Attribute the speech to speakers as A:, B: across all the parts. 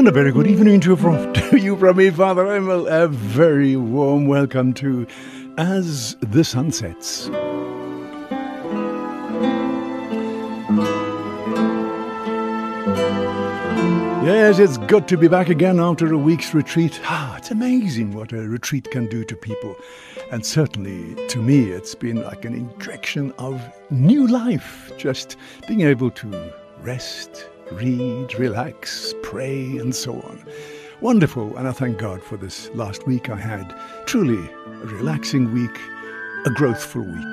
A: And a very good evening to you from me, Father Emil. A very warm welcome to As the Sun Sets. Yes, it's good to be back again after a week's retreat. It's amazing what a retreat can do to people. And certainly, to me, it's been like an injection of new life. Just being able to rest, read, relax, pray, and so on. Wonderful, and I thank God for this last week I had. Truly a relaxing week, a growthful week.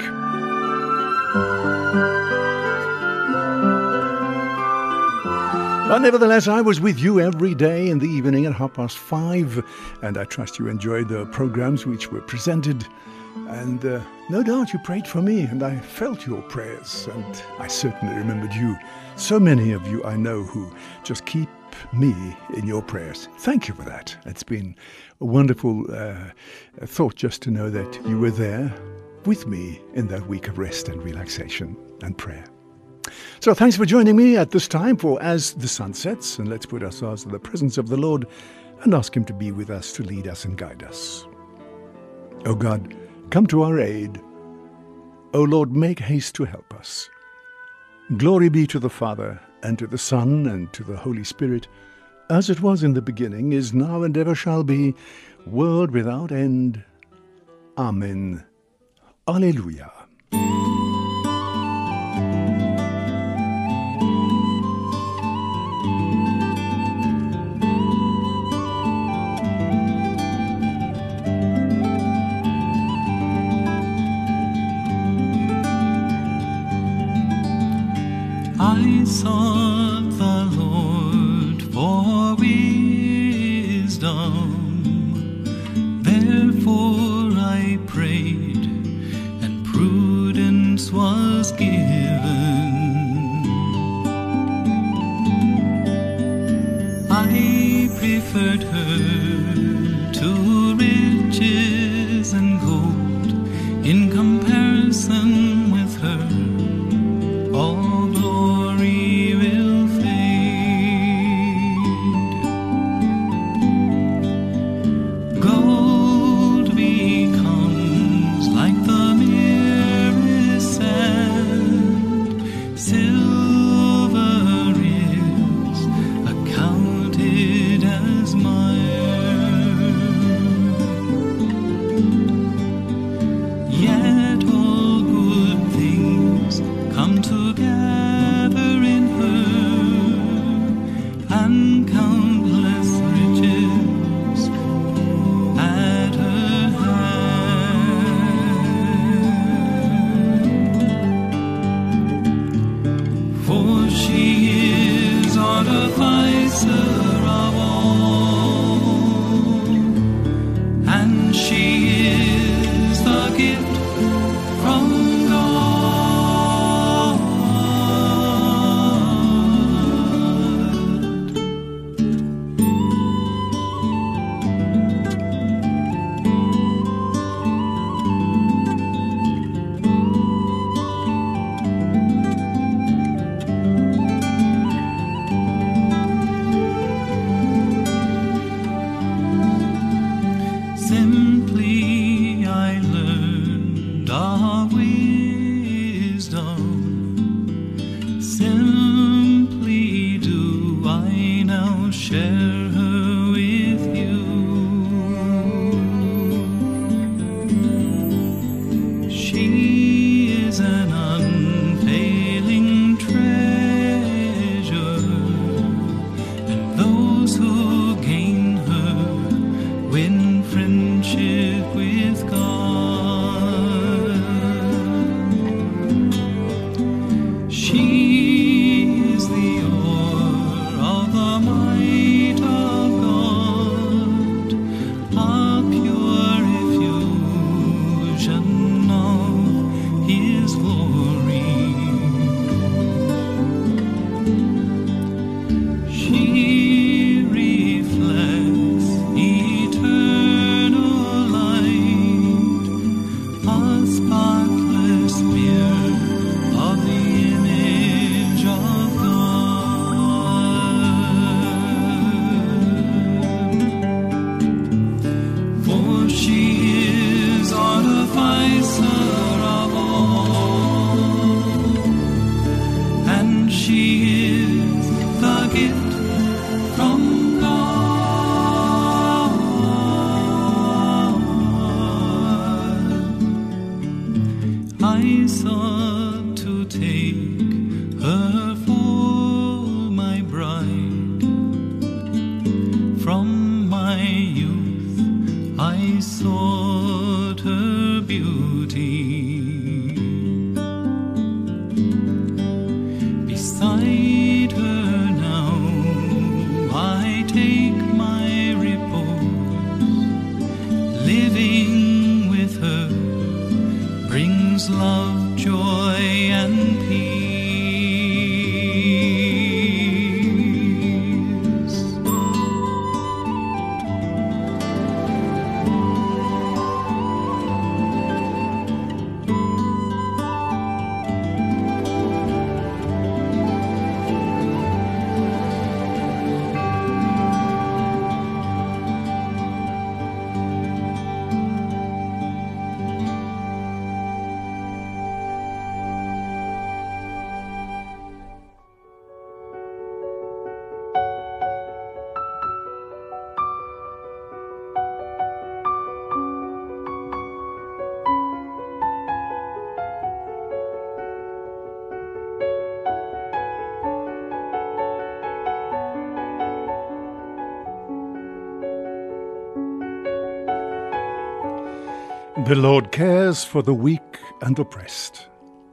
A: But nevertheless, I was with you every day in the evening at 5:30, and I trust you enjoyed the programs which were presented. And no doubt you prayed for me, and I felt your prayers, and I certainly remembered you. So many of you I know who just keep me in your prayers. Thank you for that. It's been a wonderful thought just to know that you were there with me in that week of rest and relaxation and prayer. So thanks for joining me at this time for As the Sun Sets, and let's put ourselves in the presence of the Lord and ask Him to be with us, to lead us and guide us. O God, come to our aid. O Lord, make haste to help us. Glory be to the Father, and to the Son, and to the Holy Spirit, as it was in the beginning, is now, and ever shall be, world without end. Amen. Alleluia.
B: I sought the Lord for wisdom, therefore I prayed, and prudence was given. I preferred her to riches and gold, in comparison with her all glory will fade. Gold becomes like the merest sand, silver is accounted as mire. Yet all good things come together in her, and countless riches at her hand. For she is artificer of all, and she is the gift from God. Simply I learned of wisdom, simply do I now share her with you. She is an unfailing treasure, and those who gain her win friendship with God. She is the ore of the might of God, a pure effusion of His glory. She reflects eternal light, a spotless mirror of the image is the gift from God. I sought to take her for my bride. From my youth I sought her beauty. Beside her now I take my repose. Living with her brings love, joy, and peace.
A: The Lord cares for the weak and oppressed.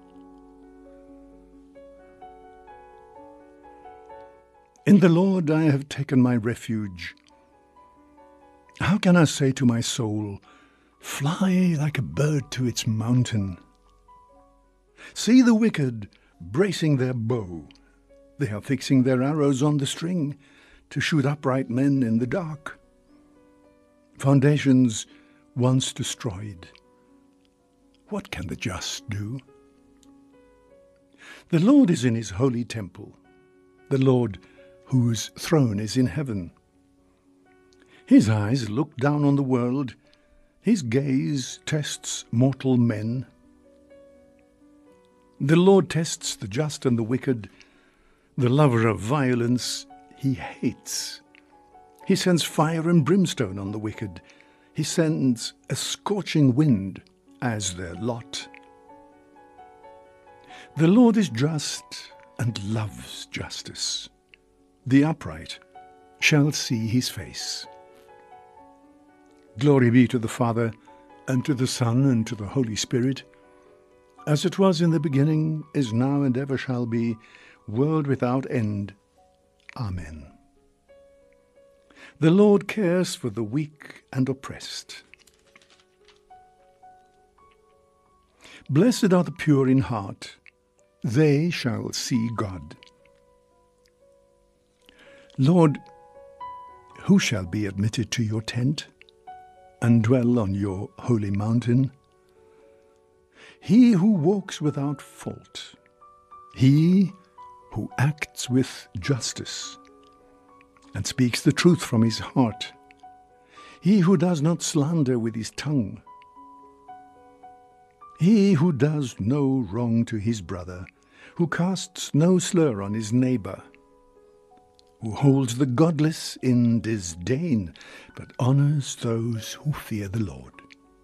A: In the Lord I have taken my refuge. How can I say to my soul, fly like a bird to its mountain? See the wicked bracing their bow. They are fixing their arrows on the string to shoot upright men in the dark. Foundations once destroyed, what can the just do? The Lord is in his holy temple, the Lord whose throne is in heaven. His eyes look down on the world, his gaze tests mortal men. The Lord tests the just and the wicked, the lover of violence he hates. He sends fire and brimstone on the wicked. He sends a scorching wind as their lot. The Lord is just and loves justice. The upright shall see his face. Glory be to the Father, and to the Son, and to the Holy Spirit, as it was in the beginning, is now, and ever shall be, world without end. Amen. The Lord cares for the weak and oppressed. Blessed are the pure in heart, they shall see God. Lord, who shall be admitted to your tent and dwell on your holy mountain? He who walks without fault, he who acts with justice and speaks the truth from his heart, he who does not slander with his tongue, he who does no wrong to his brother, who casts no slur on his neighbor, who holds the godless in disdain, but honors those who fear the Lord.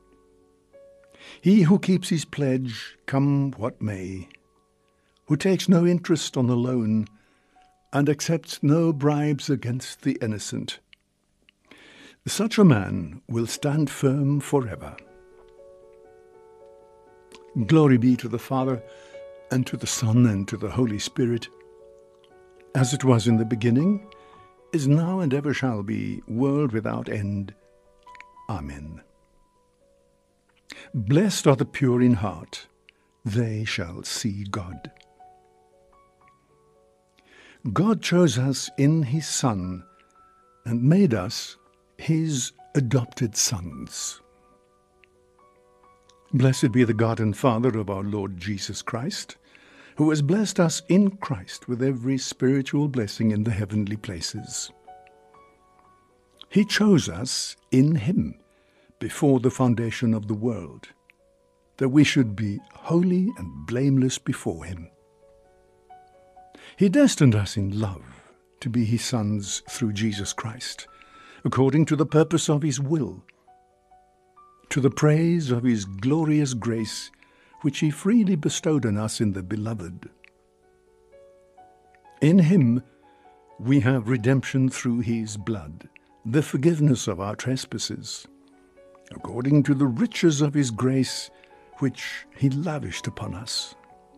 A: He who keeps his pledge, come what may, who takes no interest on the loan, and accepts no bribes against the innocent. Such a man will stand firm forever. Glory be to the Father, and to the Son, and to the Holy Spirit, as it was in the beginning, is now, and ever shall be, world without end. Amen. Blessed are the pure in heart, they shall see God. God chose us in his Son and made us his adopted sons. Blessed be the God and Father of our Lord Jesus Christ, who has blessed us in Christ with every spiritual blessing in the heavenly places. He chose us in him before the foundation of the world, that we should be holy and blameless before him. He destined us in love to be his sons through Jesus Christ, according to the purpose of his will, to the praise of his glorious grace, which he freely bestowed on us in the Beloved. In him we have redemption through his blood, the forgiveness of our trespasses, according to the riches of his grace, which he lavished upon us.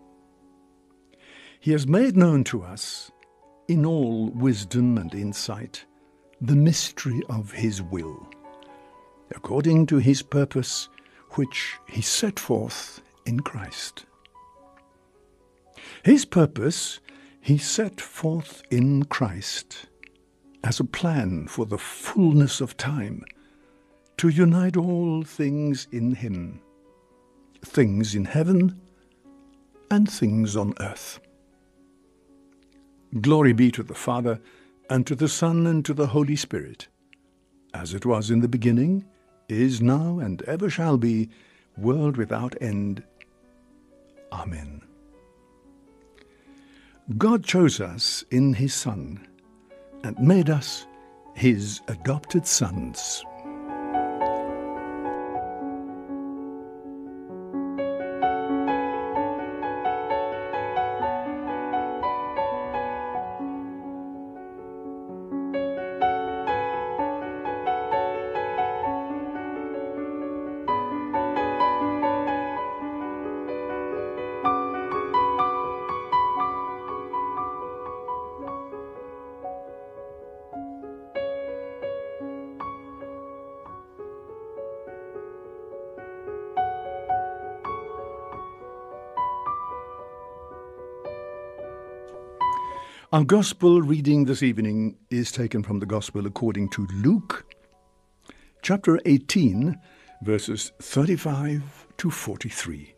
A: He has made known to us, in all wisdom and insight, the mystery of his will, according to his purpose, which he set forth in Christ. His purpose he set forth in Christ as a plan for the fullness of time, to unite all things in him, things in heaven and things on earth. Glory be to the Father, and to the Son, and to the Holy Spirit, as it was in the beginning, is now, and ever shall be, world without end. Amen. God chose us in his Son, and made us his adopted sons. Our Gospel reading this evening is taken from the Gospel according to Luke, chapter 18, verses 35 to 43.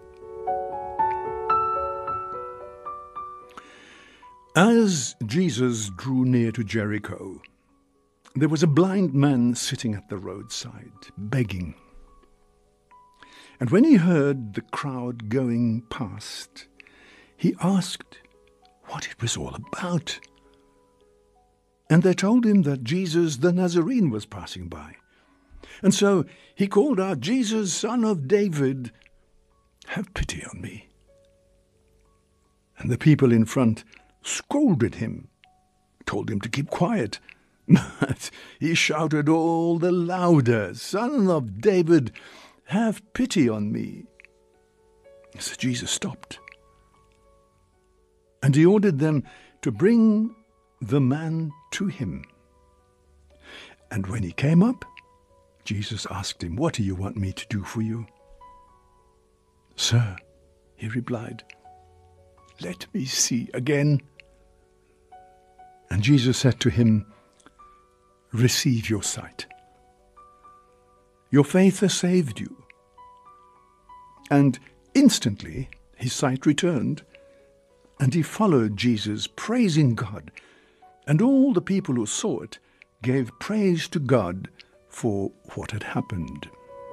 A: As Jesus drew near to Jericho, there was a blind man sitting at the roadside, begging. And when he heard the crowd going past, he asked what it was all about. And they told him that Jesus the Nazarene was passing by. And so he called out, "Jesus, Son of David, have pity on me." And the people in front scolded him, told him to keep quiet. But he shouted all the louder, "Son of David, have pity on me." So Jesus stopped. And he ordered them to bring the man to him. And when he came up, Jesus asked him, "What do you want me to do for you?" "Sir," he replied, "let me see again." And Jesus said to him, "Receive your sight. Your faith has saved you." And instantly his sight returned, and he followed Jesus, praising God. And all the people who saw it gave praise to God for what had happened.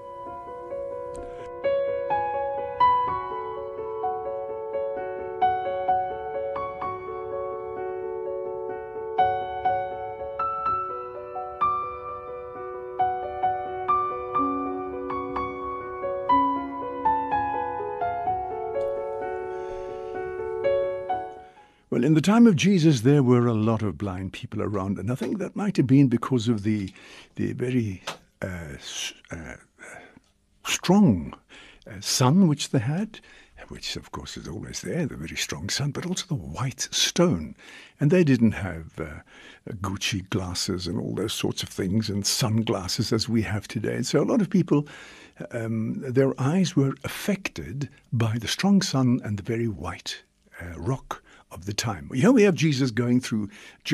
A: Well, in the time of Jesus, there were a lot of blind people around, and I think that might have been because of the very strong sun which they had, which of course is always there, the very strong sun, but also the white stone. And they didn't have Gucci glasses and all those sorts of things and sunglasses as we have today. And so a lot of people, their eyes were affected by the strong sun and the very white rock of the time. Here we have Jesus going through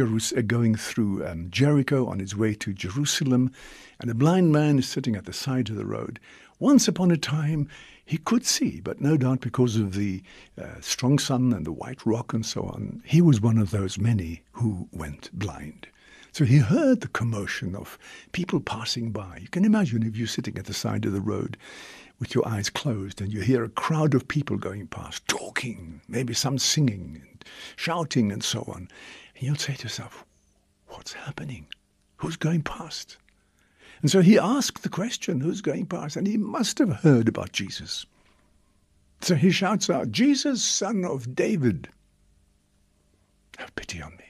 A: Jericho on his way to Jerusalem, and a blind man is sitting at the side of the road. Once upon a time, he could see, but no doubt because of the strong sun and the white rock and so on, he was one of those many who went blind. So he heard the commotion of people passing by. You can imagine if you're sitting at the side of the road with your eyes closed and you hear a crowd of people going past, talking, maybe some singing, and shouting and so on. And you'll say to yourself, what's happening? Who's going past? And so he asked the question, who's going past? And he must have heard about Jesus. So he shouts out, Jesus, son of David, have pity on me.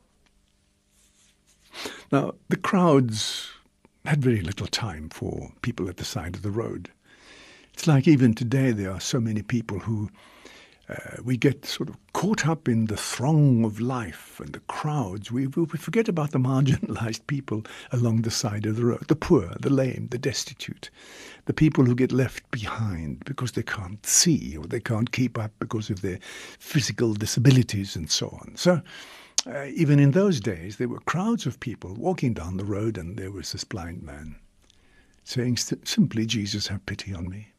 A: Now, the crowds had very little time for people at the side of the road. It's like even today there are so many people who we get sort of caught up in the throng of life and the crowds. We forget about the marginalized people along the side of the road, the poor, the lame, the destitute, the people who get left behind because they can't see or they can't keep up because of their physical disabilities and so on. So even in those days, there were crowds of people walking down the road, and there was this blind man saying simply, Jesus, have pity on me.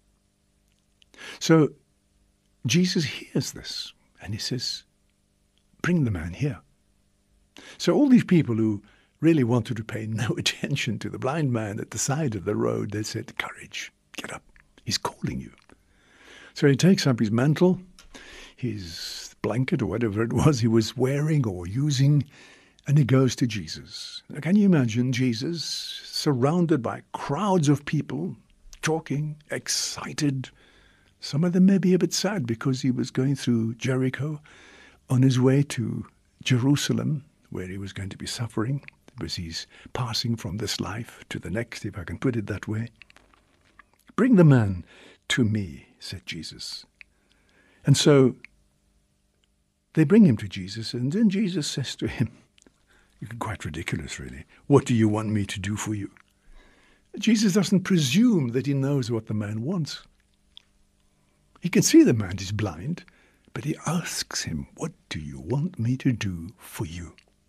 A: So Jesus hears this, and he says, bring the man here. So all these people who really wanted to pay no attention to the blind man at the side of the road, they said, courage, get up, he's calling you. So he takes up his mantle, his blanket or whatever it was he was wearing or using, and he goes to Jesus. Now, can you imagine Jesus surrounded by crowds of people, talking, excited? Some of them may be a bit sad because he was going through Jericho on his way to Jerusalem, where he was going to be suffering, because he's passing from this life to the next, if I can put it that way. Bring the man to me, said Jesus. And so they bring him to Jesus, and then Jesus says to him, quite ridiculous really, what do you want me to do for you? Jesus doesn't presume that he knows what the man wants. He can see the man is blind, but he asks him, what do you want me to do for you?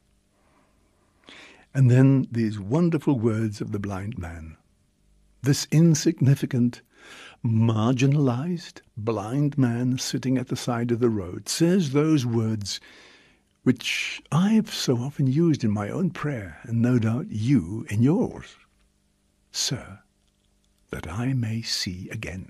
A: And then these wonderful words of the blind man, this insignificant, marginalized, blind man sitting at the side of the road, says those words which I've so often used in my own prayer, and no doubt you in yours. Sir, that I may see again.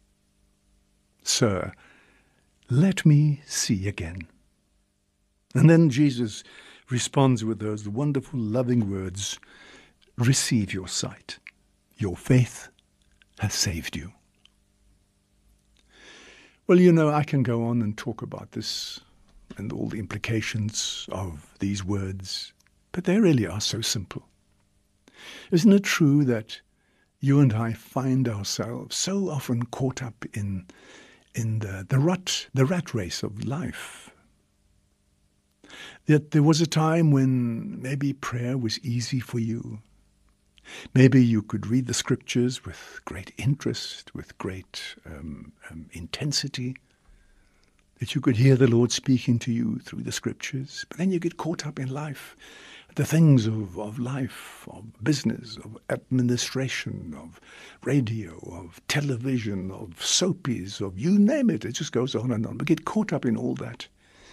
A: Sir, let me see again. And then Jesus responds with those wonderful, loving words, receive your sight. Your faith has saved you. Well, you know, I can go on and talk about this and all the implications of these words, but they really are so simple. Isn't it true that you and I find ourselves so often caught up in the rat race of life? That there was a time when maybe prayer was easy for you. Maybe you could read the scriptures with great interest, with great intensity, that you could hear the Lord speaking to you through the scriptures. But then you get caught up in life, the things of life, of business, of administration, of radio, of television, of soapies, of you name it. It just goes on and on. We get caught up in all that.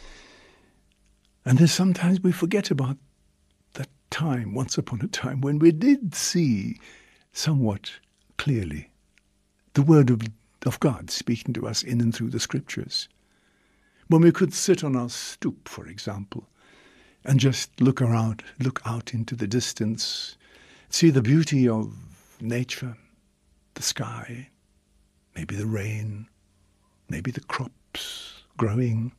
A: And then sometimes we forget about that time, once upon a time, when we did see somewhat clearly the word of God speaking to us in and through the scriptures. When we could sit on our stoop, for example, and just look out into the distance, see the beauty of nature, the sky, maybe the rain, maybe the crops growing,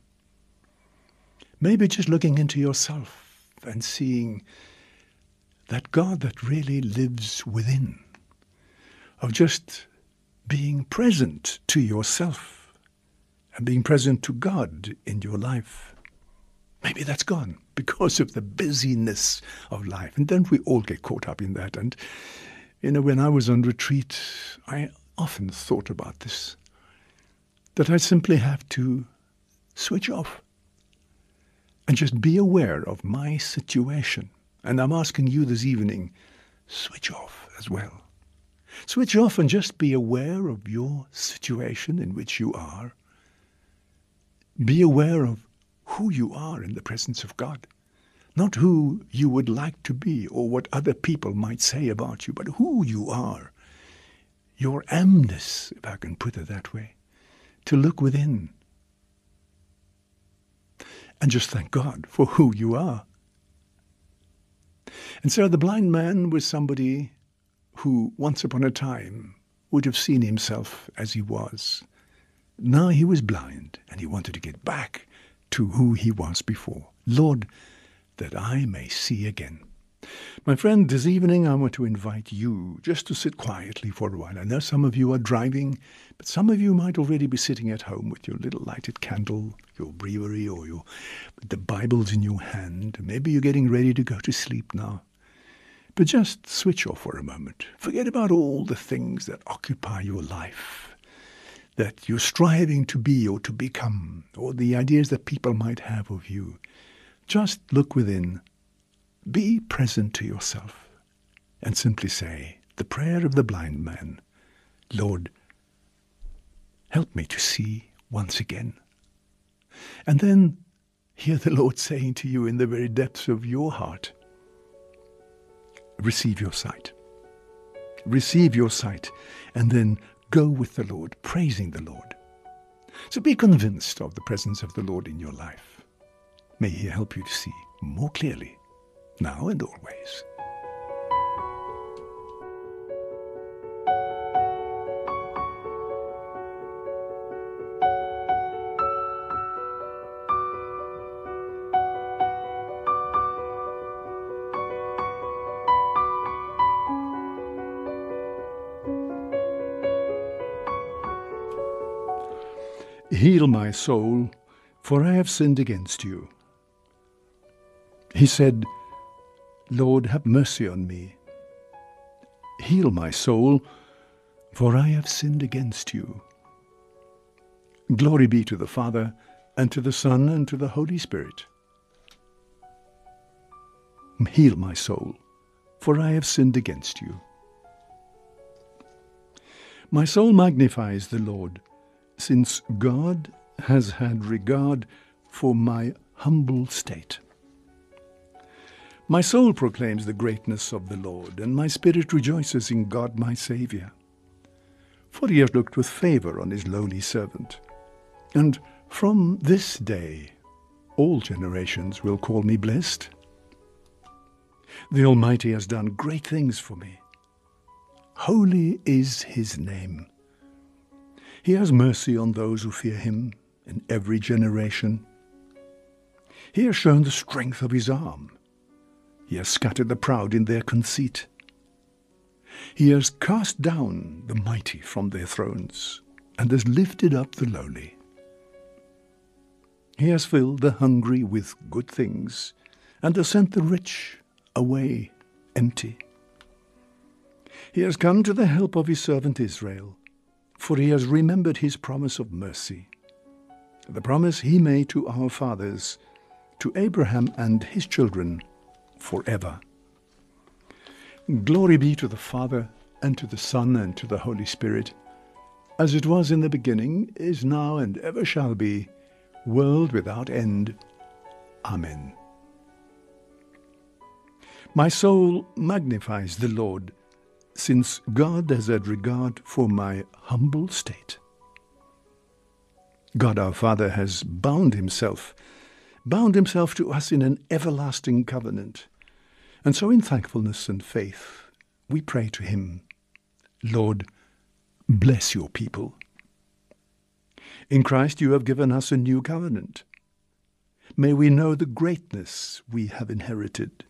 A: maybe just looking into yourself and seeing that God that really lives within, of just being present to yourself and being present to God in your life. Maybe that's gone because of the busyness of life. And then we all get caught up in that. And, you know, when I was on retreat, I often thought about this, that I simply have to switch off and just be aware of my situation. And I'm asking you this evening, switch off as well. Switch off and just be aware of your situation in which you are. Be aware of who you are in the presence of God. Not who you would like to be or what other people might say about you, but who you are. Your amness, if I can put it that way, to look within. and just thank God for who you are. And so the blind man was somebody who once upon a time would have seen himself as he was. Now he was blind, and he wanted to get back to who he was before. Lord, that I may see again. My friend, this evening I want to invite you just to sit quietly for a while. I know some of you are driving, but some of you might already be sitting at home with your little lighted candle, your breviary, or the Bibles in your hand. Maybe you're getting ready to go to sleep now. But just switch off for a moment. Forget about all the things that occupy your life, that you're striving to be or to become, or the ideas that people might have of you. Just look within. Be present to yourself and simply say the prayer of the blind man, Lord, help me to see once again. And then hear the Lord saying to you in the very depths of your heart, receive your sight. Receive your sight, and then go with the Lord, praising the Lord. So be convinced of the presence of the Lord in your life. May He help you to see more clearly, now and always. Heal my soul, for I have sinned against you. He said, Lord, have mercy on me. Heal my soul, for I have sinned against you. Glory be to the Father, and to the Son, and to the Holy Spirit. Heal my soul, for I have sinned against you. My soul magnifies the Lord, since God has had regard for my humble state. My soul proclaims the greatness of the Lord, and my spirit rejoices in God my Saviour. For He has looked with favour on His lowly servant. And from this day all generations will call me blessed. The Almighty has done great things for me. Holy is His name. He has mercy on those who fear Him in every generation. He has shown the strength of His arm. He has scattered the proud in their conceit. He has cast down the mighty from their thrones and has lifted up the lowly. He has filled the hungry with good things and has sent the rich away empty. He has come to the help of His servant Israel, for He has remembered His promise of mercy, the promise He made to our fathers, to Abraham and his children forever. Glory be to the Father, and to the Son, and to the Holy Spirit, as it was in the beginning, is now, and ever shall be, world without end. Amen. My soul magnifies the Lord, since God has had regard for my humble state. God our Father has bound himself to us in an everlasting covenant. And so in thankfulness and faith, we pray to Him, Lord, bless your people. In Christ you have given us a new covenant. May we know the greatness we have inherited.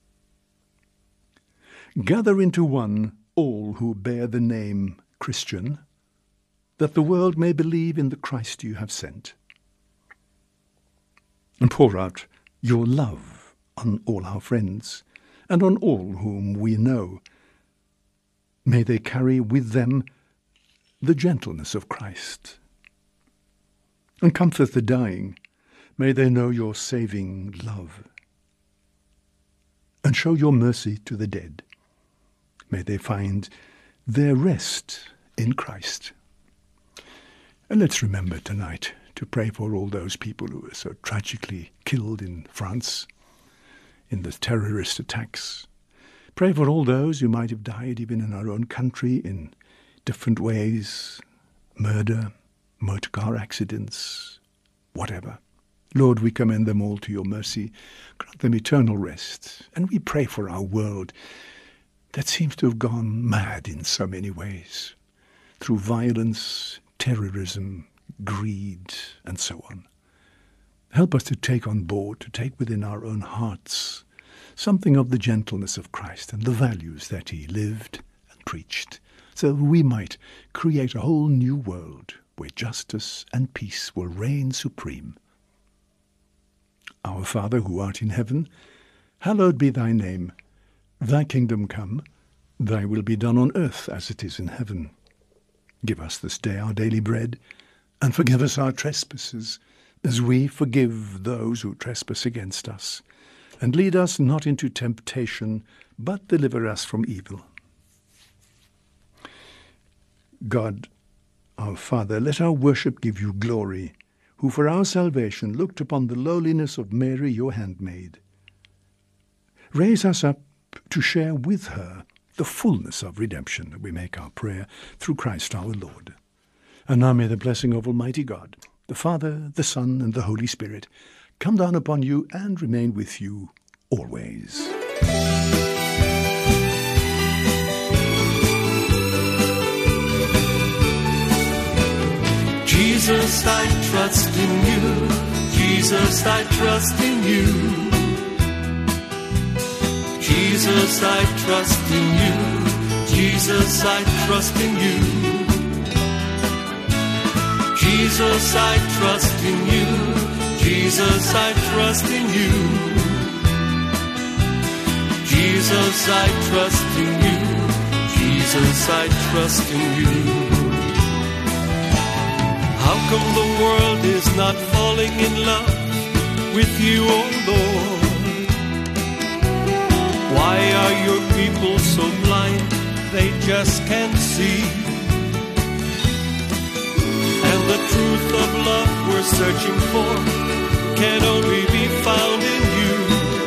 A: Gather into one all who bear the name Christian, that the world may believe in the Christ you have sent. And pour out your love on all our friends and on all whom we know. May they carry with them the gentleness of Christ. And comfort the dying. May they know your saving love. And show your mercy to the dead. May they find their rest in Christ. And let's remember tonight to pray for all those people who were so tragically killed in France in the terrorist attacks. Pray for all those who might have died even in our own country in different ways, murder, motor car accidents, whatever. Lord, we commend them all to your mercy. Grant them eternal rest. And we pray for our world that seems to have gone mad in so many ways, through violence, terrorism, greed, and so on. Help us to take on board, to take within our own hearts something of the gentleness of Christ and the values that he lived and preached, so that we might create a whole new world where justice and peace will reign supreme. Our Father, who art in heaven, hallowed be thy name. Thy kingdom come, thy will be done on earth as it is in heaven. Give us this day our daily bread, and forgive us our trespasses, as we forgive those who trespass against us. And lead us not into temptation, but deliver us from evil. God, our Father, let our worship give you glory, who for our salvation looked upon the lowliness of Mary, your handmaid. Raise us up to share with her the fullness of redemption, that we make our prayer through Christ our Lord. And now may the blessing of Almighty God, the Father, the Son, and the Holy Spirit, come down upon you and remain with you always.
B: Jesus, I trust in you. Jesus, I trust in you. Jesus, I trust in you. Jesus, I trust in you. Jesus, I trust in you. Jesus, I trust in you. Jesus, I trust in you. Jesus, I trust in you. How come the world is not falling in love with you, oh Lord? Why are your people so blind they just can't see? And the truth of love we're searching for can only be found in you.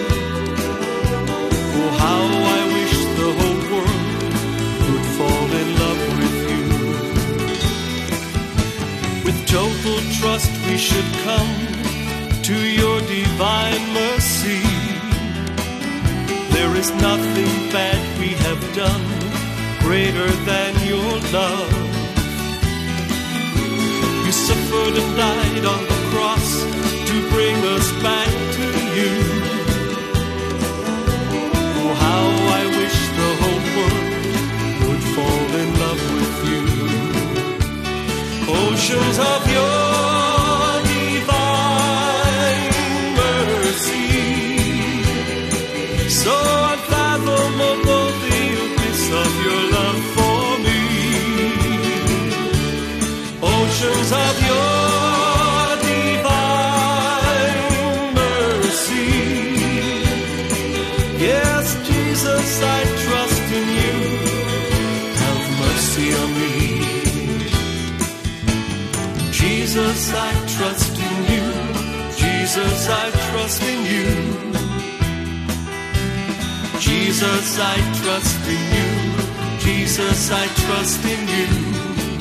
B: Oh, how I wish the whole world could fall in love with you. With total trust we should come to your divine mercy. There is nothing bad we have done greater than your love. You suffered and died on the cross to bring us back to you. Oh, how I wish the whole world would fall in love with you. Oceans of your divine mercy, so unfathomable the abyss of your love for me. Oceans of your divine mercy. Yes, Jesus, I trust in you. Have mercy on me. Jesus, I trust in you. Jesus, I trust in you. Jesus, I trust in you. Jesus, I trust in you.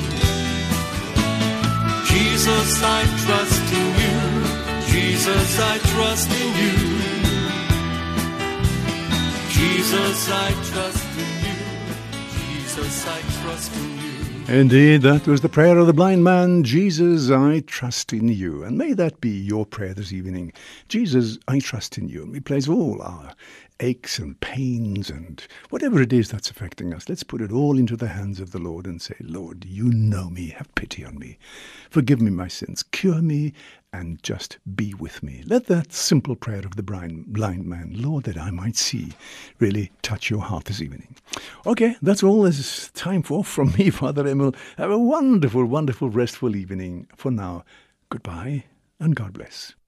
B: Jesus, I trust in you. Jesus, I trust in you. Jesus, I trust in you. Jesus, I trust in you.
A: Indeed, that was the prayer of the blind man. Jesus, I trust in you. And may that be your prayer this evening. Jesus, I trust in you. And we place all our aches and pains and whatever it is that's affecting us, let's put it all into the hands of the Lord and say, Lord, you know me, have pity on me, forgive me my sins, cure me, and just be with me. Let that simple prayer of the blind man, Lord, that I might see, really touch your heart this evening. Okay, that's all there's time for from me, Father Emil. Have a wonderful, wonderful, restful evening. For now, goodbye and God bless.